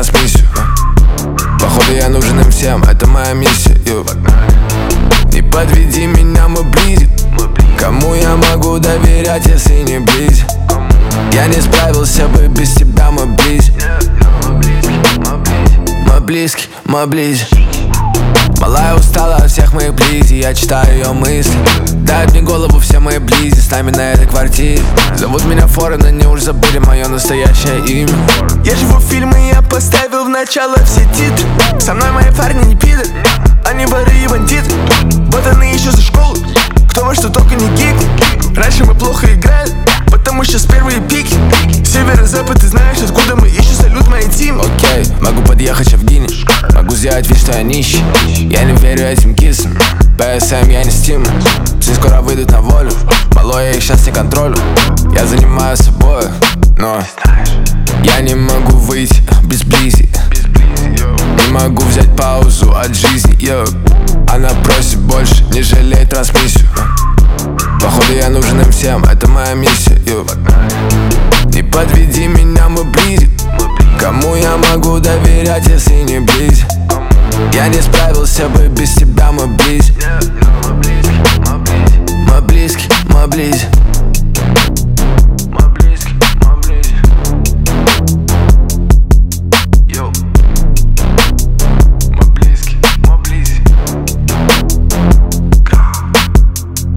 трансмиссию. Походу я нужен им всем, это моя миссия. Не подведи меня, мы близим. Кому я могу доверять, если не близим? Я не справился бы без тебя, мы близим. Мы близки, мы ближе. Малая устала от всех моих близи, я читаю ее мысли. Дают мне голову все мои близи, с нами на этой квартире. Зовут меня Форен, они уж забыли мое настоящее имя. Я живу в фильме, я поставил в начало все титры. Со мной мои парни не пидор, они воры и бандиты. Вот они еще за школу, кто во что только не гик. Раньше мы плохо играли, потому что с первые пики. Север и запад, ты знаешь, откуда мы ищем салют моей тим. Окей, могу подъехать в Гине, могу сделать вид, что я нищий. Я не верю этим кисам, ПСМ я не Steam. Все скоро выйдут на волю, малой, я их сейчас не контролю. Я занимаюсь собой, но я не могу выйти без близи. Не могу взять паузу от жизни, Она просит больше, не жалей трансмиссию. Походу я нужен им всем, это моя миссия. Не подведи меня, мы близим. Кому я могу доверять, если не близим? Я не справился бы без тебя, мы близим. Мы близки, мы близим.